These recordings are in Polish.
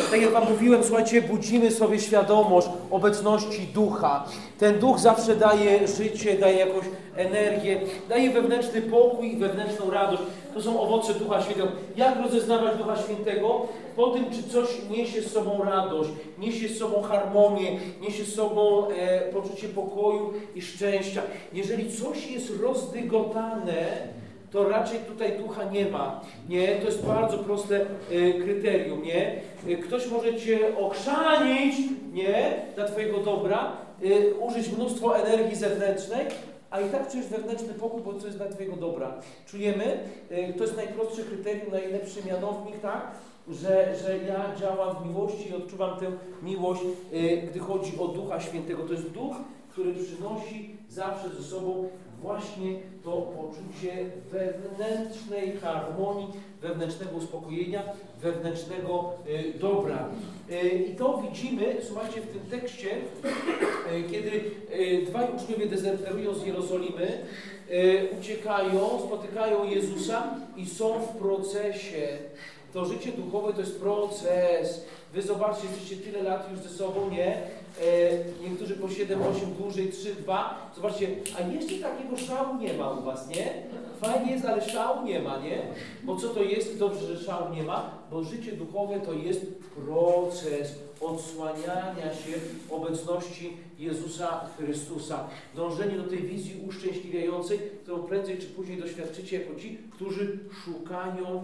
tak jak wam mówiłem, słuchajcie, budzimy sobie świadomość obecności Ducha. Ten Duch zawsze daje życie, daje jakąś energię, daje wewnętrzny pokój i wewnętrzną radość. To są owoce Ducha Świętego. Jak rozeznawać Ducha Świętego? Po tym, czy coś niesie z sobą radość, niesie z sobą harmonię, niesie z sobą poczucie pokoju i szczęścia. Jeżeli coś jest rozdygotane, to raczej tutaj Ducha nie ma. Nie? To jest bardzo proste kryterium. Nie? Ktoś może cię ochrzanić, nie? Dla twojego dobra, użyć mnóstwo energii zewnętrznej, a i tak czujesz wewnętrzny pokój, bo to jest dla twojego dobra. Czujemy? To jest najprostsze kryterium, najlepszy mianownik, tak? Że ja działam w miłości i odczuwam tę miłość, gdy chodzi o Ducha Świętego. To jest Duch, który przynosi zawsze ze sobą właśnie to poczucie wewnętrznej harmonii, wewnętrznego uspokojenia, wewnętrznego dobra. I to widzimy, słuchajcie, w tym tekście, kiedy dwaj uczniowie dezerterują z Jerozolimy, uciekają, spotykają Jezusa i są w procesie. To życie duchowe to jest proces. Wy zobaczcie, jesteście tyle lat już ze sobą, nie? Niektórzy po 7, 8, dłużej, 3, 2. Zobaczcie, a jeszcze takiego szału nie ma u was, nie? Fajnie jest, ale szału nie ma, nie? Bo co to jest? Dobrze, że szału nie ma, bo życie duchowe to jest proces odsłaniania się obecności Jezusa Chrystusa. Dążenie do tej wizji uszczęśliwiającej, którą prędzej czy później doświadczycie jako ci, którzy szukają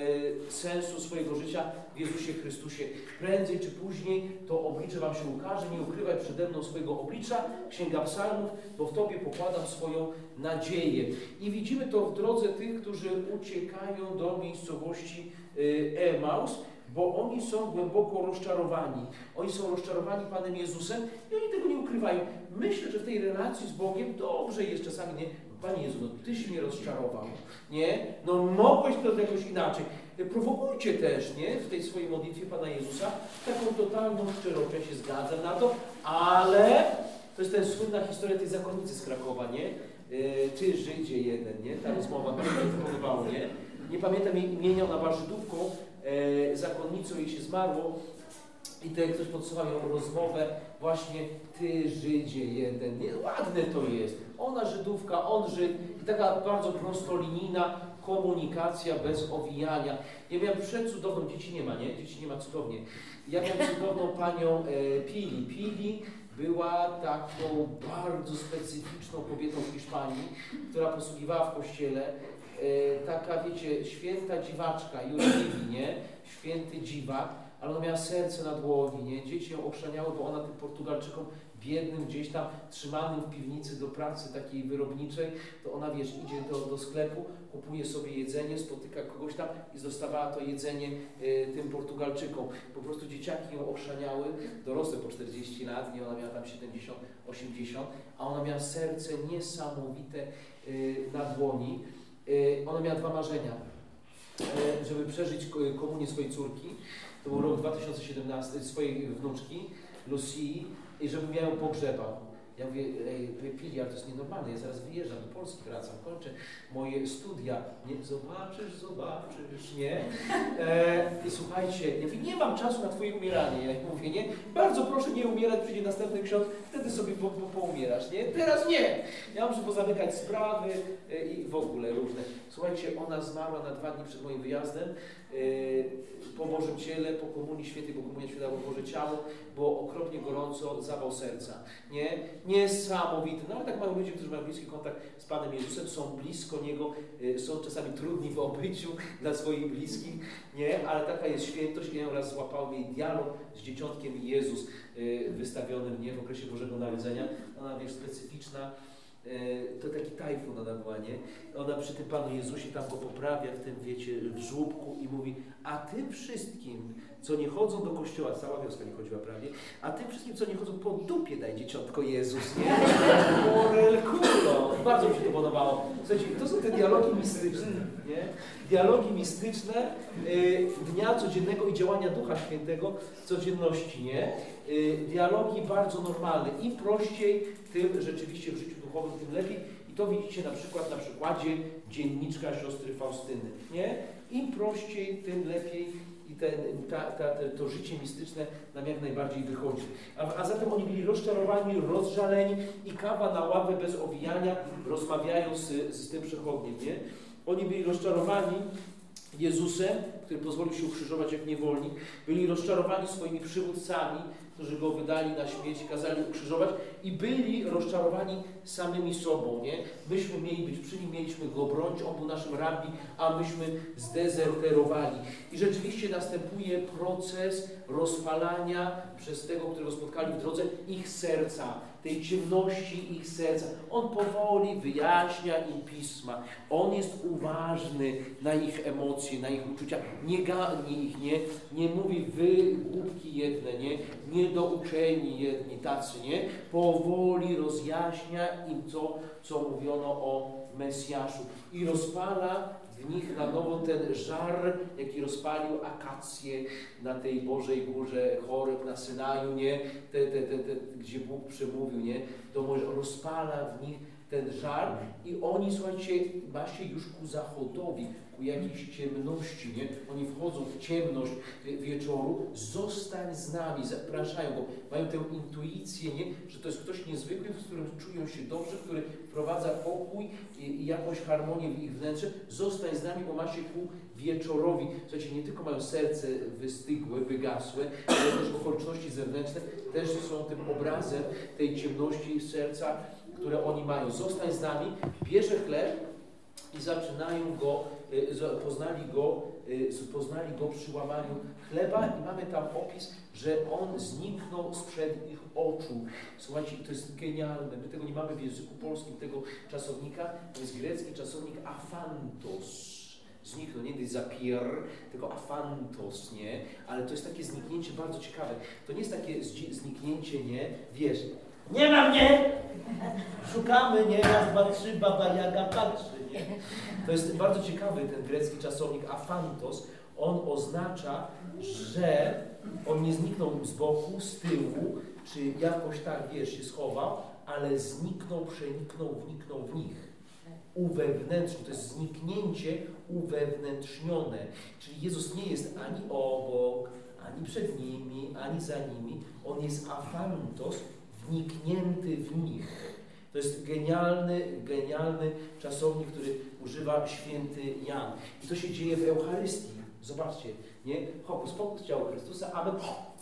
sensu swojego życia w Jezusie Chrystusie. Prędzej czy później to oblicze wam się ukaże. Nie ukrywaj przede mną swojego oblicza. Księga Psalmów, bo w Tobie pokładam swoją nadzieję. I widzimy to w drodze tych, którzy uciekają do miejscowości Emaus, bo oni są głęboko rozczarowani. Oni są rozczarowani Panem Jezusem i oni tego nie ukrywają. Myślę, że w tej relacji z Bogiem dobrze jest czasami, nie? Panie Jezu, no Tyś mnie rozczarował, nie? No mogłeś to jakoś inaczej. Prowokujcie też, nie? W tej swojej modlitwie Pana Jezusa taką totalną szczerość. Ja się zgadzam na to, ale to jest ten słynna historia tej zakonnicy z Krakowa, nie? Ty Żydzie jeden, nie? Ta rozmowa, która mi to podobało, nie? Nie pamiętam jej imienia, ona była Żydówką, zakonnicą, jej się zmarło i tutaj ktoś podsuwał ją rozmowę właśnie Ty Żydzie jeden, nie? Ładne to jest. Ona Żydówka, on Żyd i taka bardzo prostolinijna komunikacja bez owijania. Ja miałem przecudowną, dzieci nie ma, nie? Dzieci nie ma cudownie. Ja miałem cudowną panią Pili. Pili była taką bardzo specyficzną kobietą w Hiszpanii, która posługiwała w kościele. Taka, wiecie, święta dziwaczka, Jurgiwi, nie? Święty dziwak, ale ona miała serce na dłoni, nie? Dzieci ją ochrzaniały, bo ona tym Portugalczykom biednym, gdzieś tam trzymanym w piwnicy do pracy takiej wyrobniczej, to ona, wiesz, idzie do sklepu, kupuje sobie jedzenie, spotyka kogoś tam i dostawała to jedzenie tym Portugalczykom. Po prostu dzieciaki ją ochrzaniały, dorosłe po 40 lat, nie? Ona miała tam 70, 80, a ona miała serce niesamowite na dłoni. Ona miała dwa marzenia, żeby przeżyć komunię swojej córki, to był rok 2017, swojej wnuczki, Lucii, i żeby ją pogrzebał. Ja mówię, Pili, ale to jest nienormalne, ja zaraz wyjeżdżam do Polski, wracam, kończę moje studia. Nie, zobaczysz, nie? I słuchajcie, ja mówię, nie mam czasu na Twoje umieranie. Ja mówię, nie? Bardzo proszę nie umierać, przyjdzie następny ksiądz, wtedy sobie poumierasz, nie? Teraz nie! Ja muszę pozamykać sprawy i w ogóle różne. Słuchajcie, ona zmarła na 2 dni przed moim wyjazdem. Po Bożym Ciele, po Komunii Świętej, bo Komunia Święta było Boże Ciało, było okropnie gorąco, zawał serca, nie? Niesamowity. No ale tak mają ludzie, którzy mają bliski kontakt z Panem Jezusem, są blisko Niego, są czasami trudni w obyciu dla swoich bliskich, nie? Ale taka jest świętość. Ja ją raz złapałem jej dialog z dzieciątkiem Jezus wystawionym, nie? W okresie Bożego Narodzenia. Ona, wiesz, specyficzna. To taki tajfun ona była, nie? Ona przy tym Panu Jezusie tam go poprawia w tym, wiecie, w żłóbku i mówi, a tym wszystkim, co nie chodzą do kościoła, cała wioska nie chodziła prawie, a tym wszystkim, co nie chodzą, po dupie daj dzieciątko Jezus, nie? Morelkulo! Bardzo mi się to podobało. Słuchajcie, to są te dialogi mistyczne, nie? Dialogi mistyczne dnia codziennego i działania Ducha Świętego w codzienności, nie? Dialogi bardzo normalne. Im prościej, tym rzeczywiście w życiu duchowym, tym lepiej. I to widzicie na przykład na przykładzie dzienniczka siostry Faustyny, nie? Im prościej, tym lepiej i to życie mistyczne nam jak najbardziej wychodzi. A zatem oni byli rozczarowani, rozżaleni i kawa na ławę bez owijania, rozmawiają z tym przechodniem, nie? Oni byli rozczarowani Jezusem, który pozwolił się ukrzyżować jak niewolnik, byli rozczarowani swoimi przywódcami, którzy go wydali na śmierć i kazali ukrzyżować, i byli rozczarowani samymi sobą, nie? Myśmy mieli być przy nim, mieliśmy go bronić, on był naszym rabbi, a myśmy zdezerterowali. I rzeczywiście następuje proces rozpalania przez tego, którego spotkali w drodze, ich serca, tej ciemności ich serca. On powoli wyjaśnia im pisma. On jest uważny na ich emocje, na ich uczucia. Nie gani ich, nie mówi wy głupki jedne, niedouczeni jedni, tacy, nie? Powoli rozjaśnia im to, co mówiono o Mesjaszu. I rozpala w nich na nowo ten żar, jaki rozpalił akację na tej Bożej Górze Choreb, na Synaju, nie? Gdzie Bóg przemówił, nie? To rozpala w nich ten żar i oni, słuchajcie, właśnie już ku zachodowi, ku jakiejś ciemności, nie? Oni wchodzą w ciemność wieczoru, zostań z nami, zapraszają go, mają tę intuicję, nie? Że to jest ktoś niezwykły, w którym czują się dobrze, który wprowadza pokój i jakąś harmonię w ich wnętrze, zostań z nami, bo ma się ku wieczorowi. Słuchajcie, nie tylko mają serce wystygłe, wygasłe, ale też okoliczności zewnętrzne też są tym obrazem tej ciemności serca, które oni mają. Zostań z nami, bierze chleb i zaczynają go, poznali go przy łamaniu chleba i mamy tam opis, że on zniknął sprzed ich oczu. Słuchajcie, to jest genialne. My tego nie mamy w języku polskim, tego czasownika. To jest grecki czasownik aphantos. Zniknął, nie zapier, tylko aphantos, nie? Ale to jest takie zniknięcie bardzo ciekawe. To nie jest takie zniknięcie, nie? Wiesz, nie ma mnie! Szukamy, nie? Raz, dwa, trzy, baba Jaga patrzy, nie? To jest bardzo ciekawy ten grecki czasownik aphantos. On oznacza, że on nie zniknął z boku, z tyłu, czy jakoś tak, wiesz, się schował, ale zniknął, przeniknął, wniknął w nich. Uwewnętrznił, to jest zniknięcie uwewnętrznione. Czyli Jezus nie jest ani obok, ani przed nimi, ani za nimi. On jest aphantos, wniknięty w nich. To jest genialny czasownik, który używa święty Jan. I to się dzieje w Eucharystii. Zobaczcie, nie? Hokus pokus ciało Chrystusa, amen.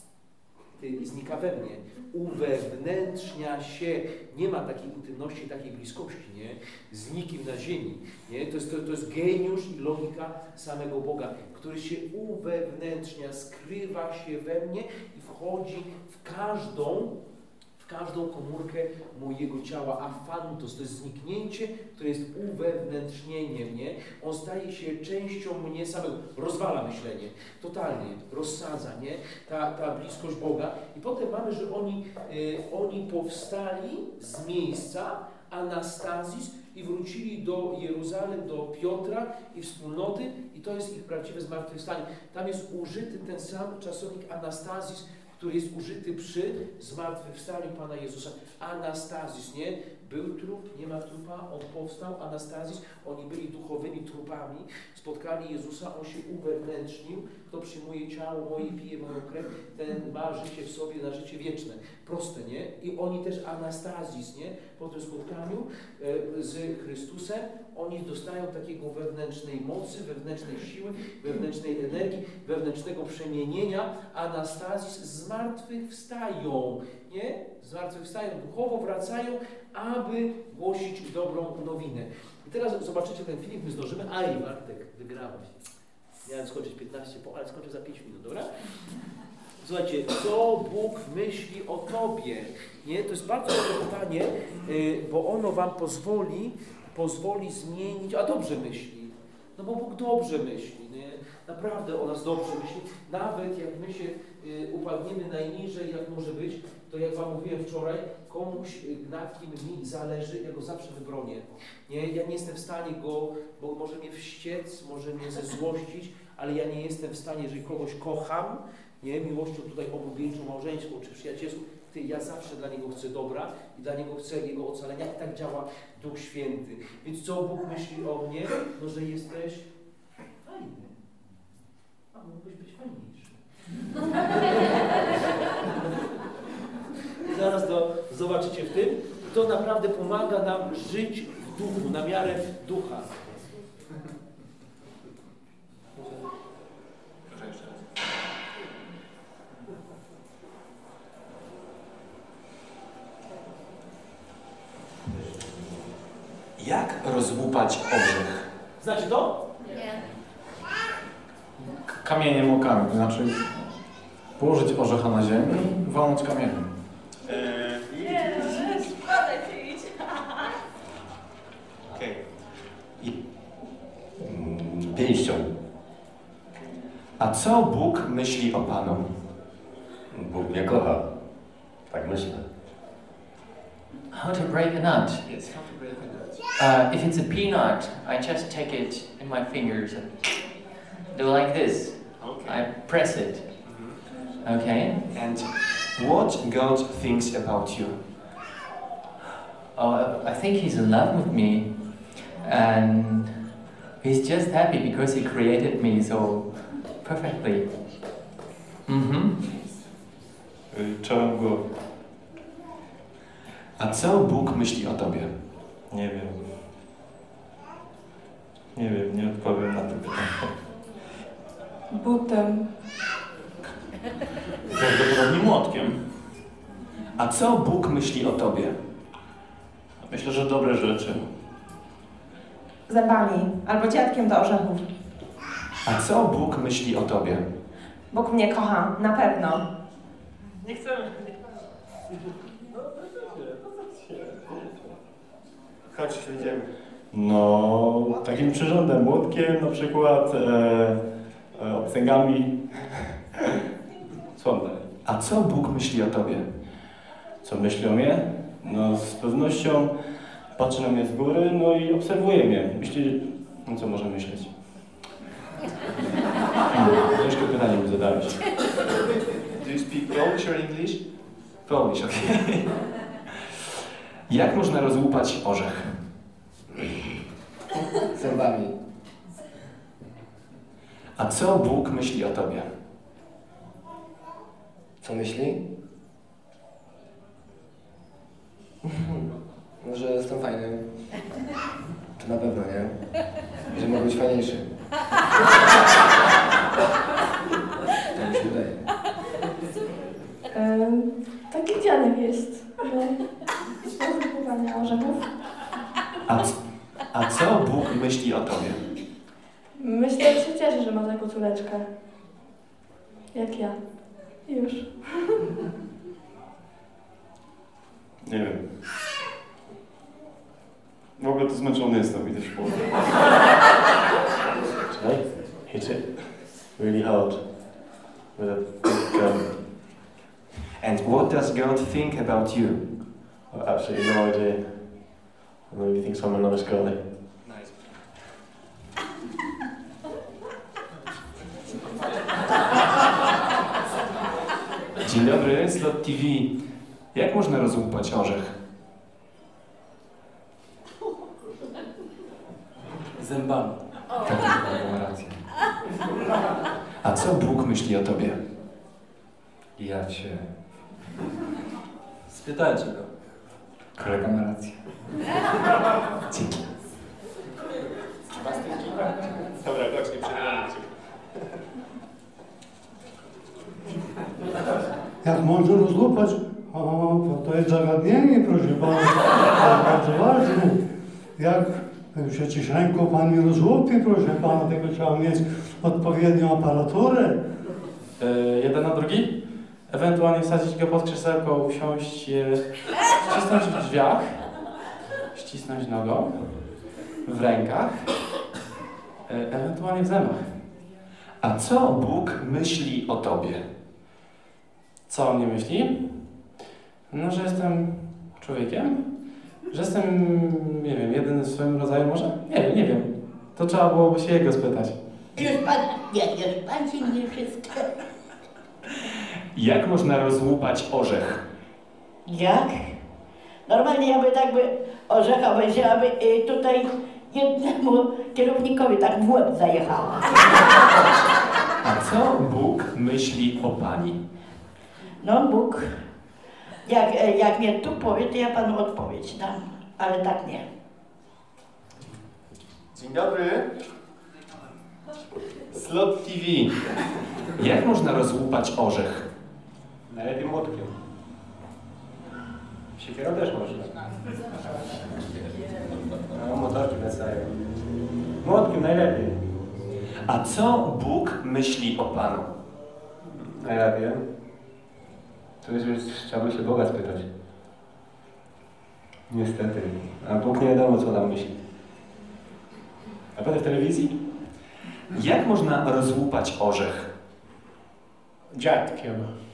I znika we mnie. Uwewnętrznia się. Nie ma takiej intymności, takiej bliskości, nie? Z nikim na ziemi. Nie? To jest geniusz i logika samego Boga, który się uwewnętrznia, skrywa się we mnie i wchodzi w każdą komórkę mojego ciała. Aphantos to jest zniknięcie, które jest uwewnętrznieniem, nie? On staje się częścią mnie samego. Rozwala myślenie. Totalnie. Rozsadza, nie? Ta bliskość Boga. I potem mamy, że oni powstali z miejsca Anastazis i wrócili do Jeruzalem, do Piotra i wspólnoty i to jest ich prawdziwe zmartwychwstanie. Tam jest użyty ten sam czasownik Anastazis, który jest użyty przy zmartwychwstaniu Pana Jezusa. Anastazis, nie? Był trup, nie ma trupa, on powstał, Anastazis, oni byli duchowymi trupami, spotkali Jezusa, on się uwewnętrznił, kto przyjmuje ciało moje, pije moją krew, ten ma życie w sobie na życie wieczne. Proste, nie? I oni też Anastazis, nie? Po tym spotkaniu z Chrystusem, oni dostają takiego wewnętrznej mocy, wewnętrznej siły, wewnętrznej energii, wewnętrznego przemienienia. Anastazis, zmartwychwstają, nie? Zmartwychwstają, duchowo wracają, aby głosić dobrą nowinę. I teraz zobaczycie ten film, my zdążymy. Aj, Bartek, wygrałeś. Miałem skończyć 15 po, ale skończę za 5 minut, dobra? Słuchajcie, co Bóg myśli o Tobie? Nie? To jest bardzo dobre pytanie, bo ono Wam pozwoli zmienić, a dobrze myśli. No bo Bóg dobrze myśli, nie? Naprawdę o nas dobrze myśli. Nawet jak my się upadniemy najniżej, jak może być, to jak Wam mówiłem wczoraj, komuś, na kim mi zależy, ja go zawsze wybronię. Nie? Ja nie jestem w stanie go, bo może mnie wściec, może mnie zezłościć, ale ja nie jestem w stanie, jeżeli kogoś kocham, nie, miłością tutaj oblubieńczą, małżeńską czy przyjacielską, ja zawsze dla niego chcę dobra i dla niego chcę jego ocalenia i tak działa Duch Święty. Więc co Bóg myśli o mnie? No, że jesteś fajny. A mógłbyś być fajniejszy. Zaraz to zobaczycie w tym. To naprawdę pomaga nam żyć w duchu, na miarę ducha. Jak rozłupać orzech? Znacie to? Nie. Kamieniem o kamień, to znaczy położyć orzecha na ziemi i walnąć kamieniem. Nie, spadaj się idź. Okej. Pięścią. A co Bóg myśli o Panu? Bóg mnie kocha. Tak myślę. How to break a nut? Yes, how to break a nut. If it's a peanut, I just take it in my fingers and do like this. Okay. I press it. Okay. And what God thinks about you? Oh, I think he's in love with me, and he's just happy because he created me so perfectly. Czołem głowy. A co Bóg myśli o Tobie? Nie wiem. Nie wiem, nie odpowiem na to pytanie. Butem. Prawdopodobnie młotkiem. A co Bóg myśli o Tobie? Myślę, że dobre rzeczy. Zębami. Albo dziadkiem do orzechów. A co Bóg myśli o Tobie? Bóg mnie kocha. Na pewno. Nie chcemy. Chodź, idziemy. No, takim przyrządem, młotkiem na przykład, obcęgami. Słabo. A co Bóg myśli o Tobie? Co myśli o mnie? No, z pewnością patrzy na mnie z góry, no i obserwuje mnie. Myśli, no co może myśleć? Ciężkie pytanie mi zadałeś. Do you speak Polish or English? Polish, okej. Jak można rozłupać orzech? Zębami. A co Bóg myśli o Tobie? Co myśli? No, że jestem fajny. To na pewno, nie? I że mogę być fajniejszy. Tak mi się wydaje. Taki dziadek jest. Do zębowania orzechów. A co Bóg myśli o Tobie? Myślę, że się cieszy, że ma taką córeczkę. Jak ja. Już. Nie wiem. W ogóle to zmęczony jestem, widać po głowie. Hit it really hard with a big gun. And what does God think about you? I've absolutely no idea. I know he thinks I'm a nice guy. Nice. Dzień dobry, Slot TV. Jak można rozłupać orzech? Zębami. Tak, ma rację. A co Bóg myśli o Tobie? Ja cię... Spytajcie go. Kolega ma rację. Dzięki. Dobra, chodź, nie przerywamy cię. Jak można rozłupać? O, to jest zagadnienie, proszę pana, bardzo ważne. Jak przecież ręką pan nie rozłupie, proszę pana, tego trzeba mieć odpowiednią aparaturę. Jeden na drugi, ewentualnie wsadzić go pod krzesełko, usiąść, ścisnąć w drzwiach, ścisnąć nogą, w rękach, ewentualnie w zębach. A co Bóg myśli o Tobie? Co on mnie myśli? No, że jestem człowiekiem, że jestem, nie wiem, jeden w swoim rodzaju może? Nie wiem. To trzeba byłoby się jego spytać. Już pan się nie wszystko. Jak można rozłupać orzech? Jak? Normalnie ja by tak orzecha weźmiała tutaj jednemu kierownikowi tak w łeb zajechała. A co Bóg myśli o Pani? No Bóg, jak mnie tu powie, to ja panu odpowiedź dam, ale tak nie. Dzień dobry. Slot TV. Jak można rozłupać orzech? Najlepiej młotkiem. Siekierą też można. No, motorki wracają. Młotkiem najlepiej. A co Bóg myśli o Panu? A ja wiem. To już trzeba by się Boga spytać. Niestety. A Bóg nie wiadomo, co nam myśli. A potem w telewizji? Jak można rozłupać orzech? Dziadkiem.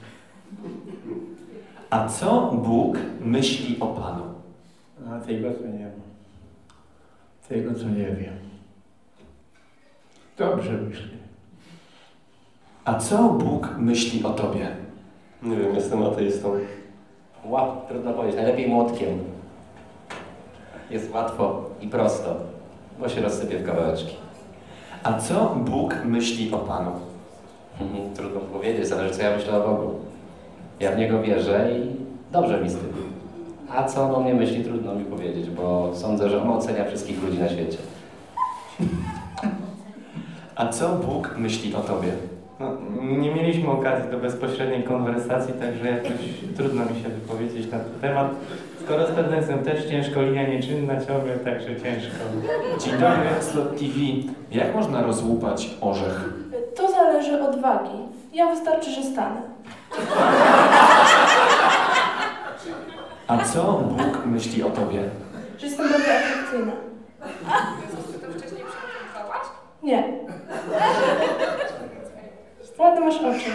A co Bóg myśli o Panu? A tego co nie wiem. Tego co nie wiem. Dobrze myślę. A co Bóg myśli o Tobie? Nie wiem, jestem ateistą. Trudno powiedzieć. Najlepiej młotkiem. Jest łatwo i prosto, bo się rozsypie w kawałeczki. A co Bóg myśli o Panu? Trudno powiedzieć, zależy co ja myślę o Bogu. Ja w Niego wierzę i dobrze mi z tym. A co on o mnie myśli, trudno mi powiedzieć, bo sądzę, że on ocenia wszystkich ludzi na świecie. A co Bóg myśli o Tobie? No, nie mieliśmy okazji do bezpośredniej konwersacji, także jakoś trudno mi się wypowiedzieć na ten temat. Z korespondencją też ciężko, linia nieczynna ciągle, także ciężko. Dzień dobry, Slot TV. Jak można rozłupać orzech? To zależy od wagi. Ja wystarczy, że stanę. A co Bóg myśli o Tobie? Że jestem bardzo atrakcyjna. Czy to wcześniej przygotowałaś? Nie. Ładne masz oczy.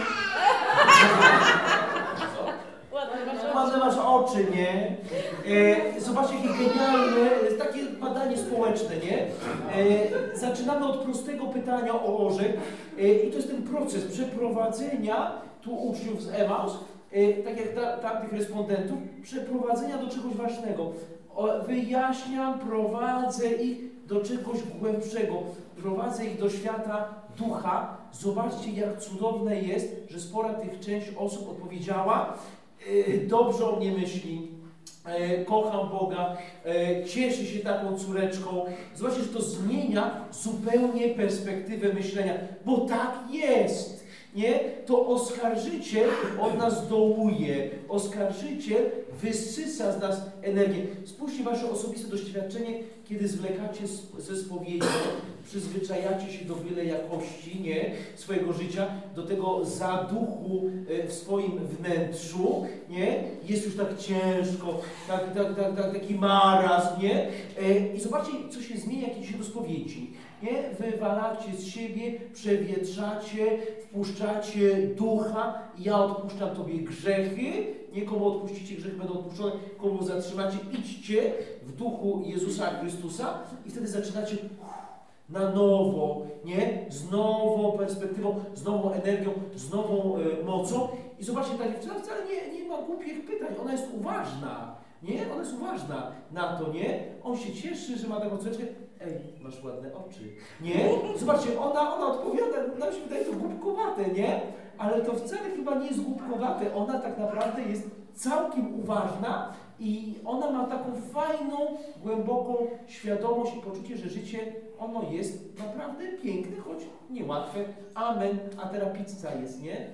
Ładne masz oczy, nie? Zobaczcie, jakie genialne, takie badanie społeczne, nie? Zaczynamy od prostego pytania o orzech i to jest ten proces przeprowadzenia tu uczniów z Emaus, tak jak tamtych respondentów, przeprowadzenia do czegoś ważnego. Wyjaśniam, prowadzę ich do czegoś głębszego, prowadzę ich do świata ducha. Zobaczcie, jak cudowne jest, że spora tych część osób odpowiedziała, dobrze o mnie myśli, kocham Boga, cieszy się taką córeczką. Zobaczcie, że to zmienia zupełnie perspektywę myślenia, bo tak jest. Nie? To oskarżyciel od nas dołuje. Oskarżyciel wysysa z nas energię. Spójrzcie wasze osobiste doświadczenie, kiedy zwlekacie ze spowiedzi, przyzwyczajacie się do wiele jakości, nie? Swojego życia, do tego zaduchu w swoim wnętrzu, nie? Jest już tak ciężko, taki marazm, nie? I zobaczcie, co się zmienia, kiedy się do spowiedzi. Nie? Wywalacie z siebie, przewietrzacie, wpuszczacie ducha. Ja odpuszczam Tobie grzechy. Nie komu odpuścicie grzechy, będą odpuszczone, komu zatrzymacie. Idźcie w duchu Jezusa Chrystusa i wtedy zaczynacie na nowo, nie? Z nową perspektywą, z nową energią, z nową mocą. I zobaczcie, ta dziewczyna wcale nie ma głupich pytań. Ona jest uważna. Nie? Ona jest uważna na to, nie? On się cieszy, że ma taką córeczkę. Ej, masz ładne oczy. Nie? Zobaczcie, ona odpowiada, nam się wydaje to głupkowate, nie? Ale to wcale chyba nie jest głupkowate. Ona tak naprawdę jest całkiem uważna i ona ma taką fajną, głęboką świadomość i poczucie, że życie, ono jest naprawdę piękne, choć niełatwe. Amen. A teraz pizza jest, nie?